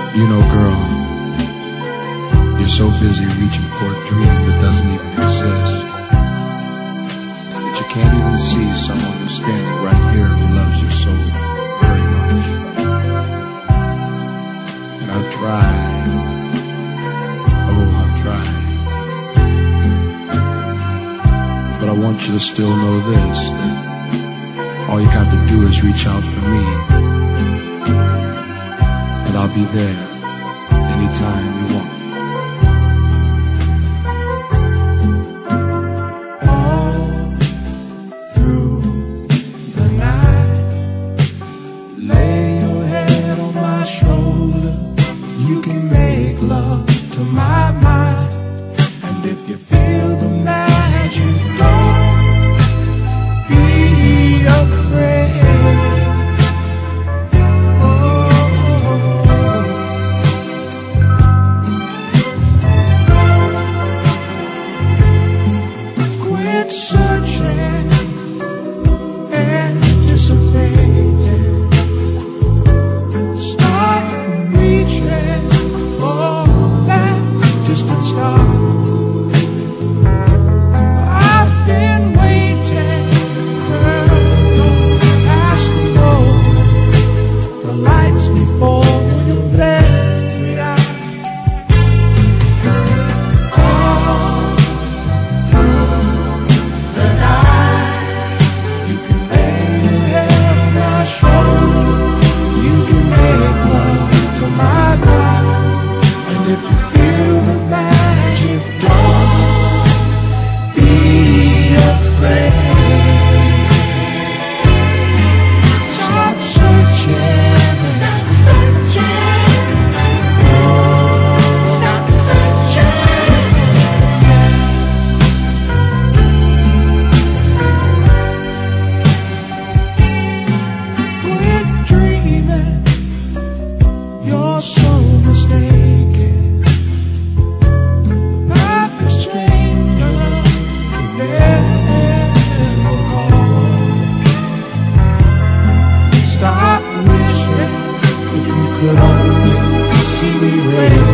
You know, girl, you're so busy reaching for a dream that doesn't even exist, that you can't even see someone who's standing right here who loves you so very much. And I've tried, oh, I've tried, but I want you to still know this, that all you got to do is reach out for me, and I'll be there anytime you want. All through the night, lay your head on my shoulder. You can make love to my mind, and if you feel the magic, don't be afraid. Searching, anticipating, start reaching for that distant star. I've been waiting, girl, past the moment, the lights before you let me out. If you feel the magic, don't be afraid. Stop searching. Stop searching. Oh. Stop searching. Quit dreaming. You're so mistaken. Stop wishing if you could only see me waiting.